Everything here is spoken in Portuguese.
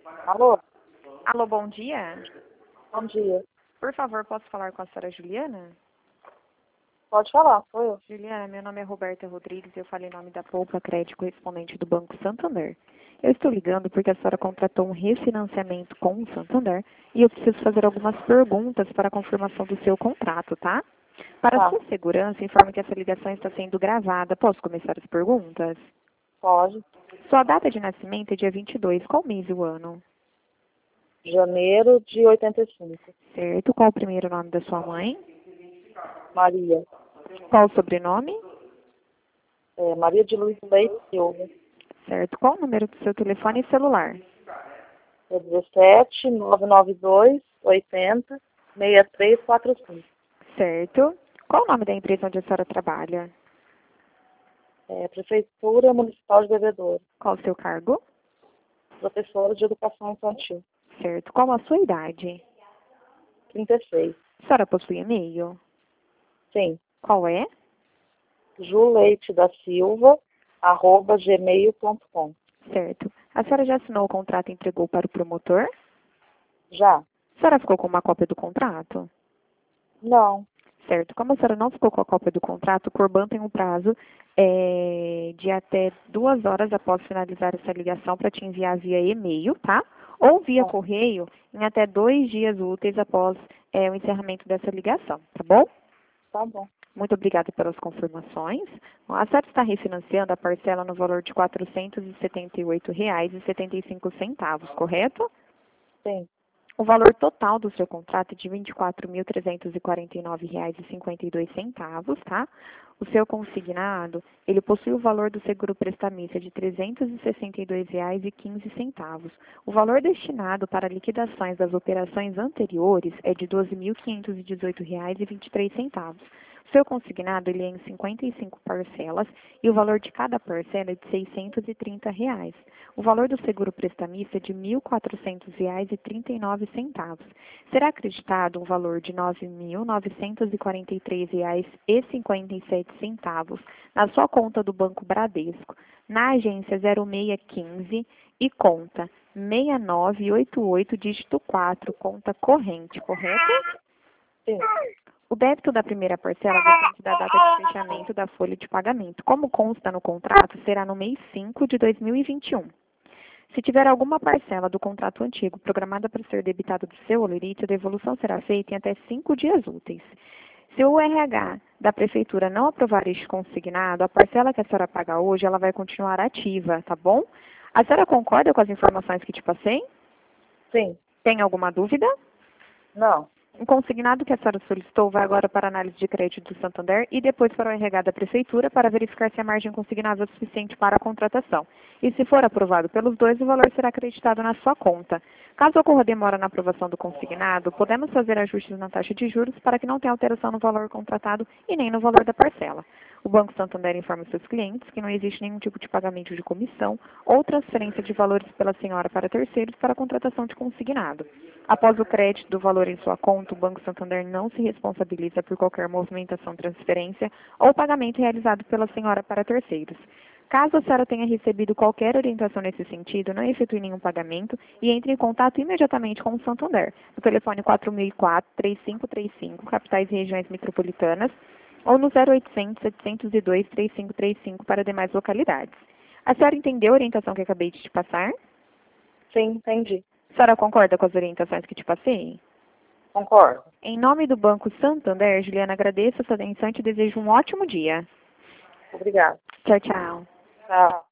Alô, Alô, bom dia. bom dia. Por favor, posso falar com a senhora Juliana? Pode falar, sou eu. Juliana, meu nome é Roberta Rodrigues, eu falei em nome da Poupa Crédito correspondente do Banco Santander. Eu estou ligando porque a senhora contratou um refinanciamento com o Santander e eu preciso fazer algumas perguntas para a confirmação do seu contrato, tá? Para Tá, sua segurança, informe que essa ligação está sendo gravada. Posso começar as perguntas? pode. Sua data de nascimento é dia 22. Qual mês e o ano? Janeiro de 85. Certo. Qual o primeiro nome da sua mãe? Maria. Qual o sobrenome? Maria de Luz Leite Silva. Certo. Qual o número do seu telefone e celular? 17 992 80 6345. Certo. Qual o nome da empresa onde a senhora trabalha? Prefeitura Municipal de Bebedouro. Qual o seu cargo? Professora de Educação Infantil. Certo. Qual a sua idade? 36. A senhora possui e-mail? Sim. Qual é? juleitedasilva@gmail.com. Certo. A senhora já assinou o contrato e entregou para o promotor? Já? A senhora ficou com uma cópia do contrato? Não. Certo. Como a senhora não ficou com a cópia do contrato, o Corban tem um prazo de até 2 horas após finalizar essa ligação para te enviar via e-mail, tá? Ou via Tá, correio em até 2 dias úteis após o encerramento dessa ligação, tá bom? tá bom. Muito obrigada pelas confirmações. Bom, a senhora está refinanciando a parcela no valor de R$ 478,75, correto? Sim. O valor total do seu contrato é de R$ 24.349,52, tá? O seu consignado, ele possui o valor do seguro prestamista de R$ 362,15. O valor destinado para liquidações das operações anteriores é de R$ 12.518,23. O seu consignado, ele é em 55 parcelas e o valor de cada parcela é de R$ 630. O valor do seguro prestamista é de R$ 1.400,39. Será acreditado um valor de R$ 9.943,57 na sua conta do Banco Bradesco, na agência 0615 e conta 6988, dígito 4, conta corrente, correto? Sim. O débito da primeira parcela depende da data de fechamento da folha de pagamento. Como consta no contrato, será no mês 5 de 2021. Se tiver alguma parcela do contrato antigo programada para ser debitada do seu holerite, a devolução será feita em até 5 dias úteis. Se o RH da Prefeitura não aprovar este consignado, a parcela que a senhora paga hoje, ela vai continuar ativa, tá bom? A senhora concorda com as informações que te passei? Sim. Tem alguma dúvida? Não. O consignado que a senhora solicitou vai agora para a análise de crédito do Santander e depois para o RH da Prefeitura para verificar se a margem consignada é suficiente para a contratação. E se for aprovado pelos dois, o valor será acreditado na sua conta. Caso ocorra demora na aprovação do consignado, podemos fazer ajustes na taxa de juros para que não tenha alteração no valor contratado e nem no valor da parcela. O Banco Santander informa seus clientes que não existe nenhum tipo de pagamento de comissão ou transferência de valores pela senhora para terceiros para a contratação de consignado. Após o crédito do valor em sua conta, o Banco Santander não se responsabiliza por qualquer movimentação, transferência ou pagamento realizado pela senhora para terceiros. Caso a senhora tenha recebido qualquer orientação nesse sentido, não efetue nenhum pagamento e entre em contato imediatamente com o Santander, no telefone 4004-3535, capitais e regiões metropolitanas, ou no 0800-702-3535 para demais localidades. A senhora entendeu a orientação que acabei de te passar? Sim, entendi. A senhora concorda com as orientações que te passei? Concordo. Em nome do Banco Santander, Juliana, agradeço a sua atenção e te desejo um ótimo dia. Obrigada. Tchau, tchau. Tchau.